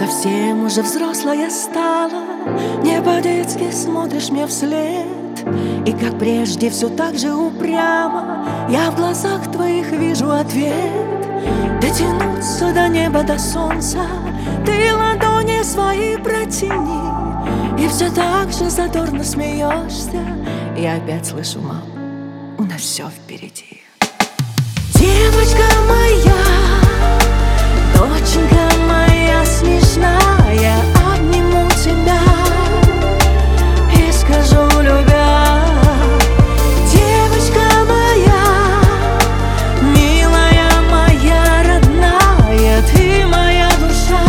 совсем уже взрослая стала, не по-детски смотришь мне вслед. И как прежде все так же упрямо я в глазах твоих вижу ответ. Дотянуться до неба, до солнца ты ладони свои протяни. И все так же задорно смеешься. И опять слышу: мам, у нас все впереди. Девочка моя, доченька моя смешная, обниму тебя и скажу, любя: девочка моя, милая моя родная, ты моя душа,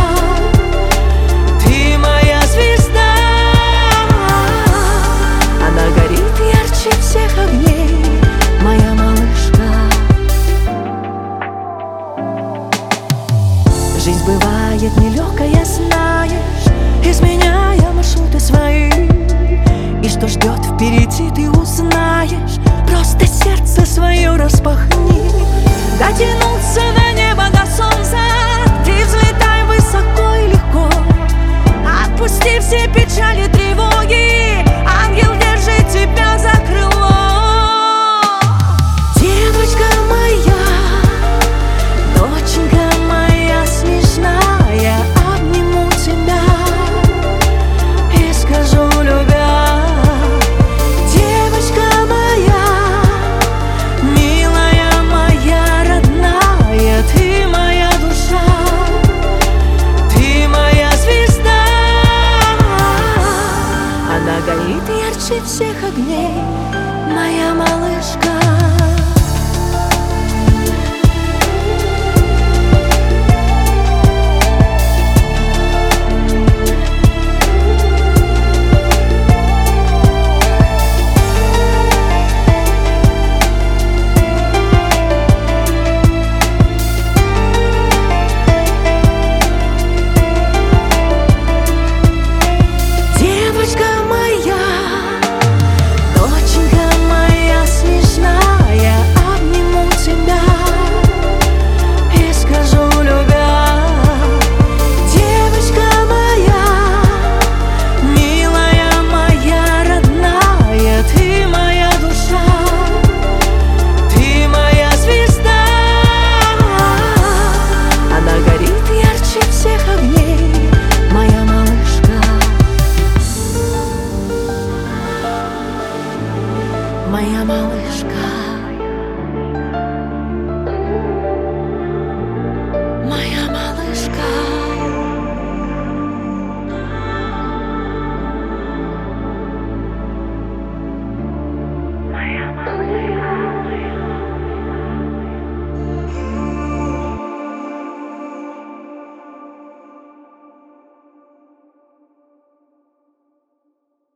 ты моя звезда. Она горит ярче всех огней, моя малышка. Жизнь бывает нелегкая, знаешь, изменяя маршруты свои. И что ждет впереди, ты узнаешь. Просто сердце свое распахни. Дотянуться до неба, до солнца ты взлетай высоко и легко. Отпусти все печали, тревоги, ангел держит тебя за крыло. Девочка моя, доченька моя смешная, обниму тебя и скажу, любя: девочка моя, милая моя родная, ты моя душа, ты моя звезда. Она горит ярче всех огней,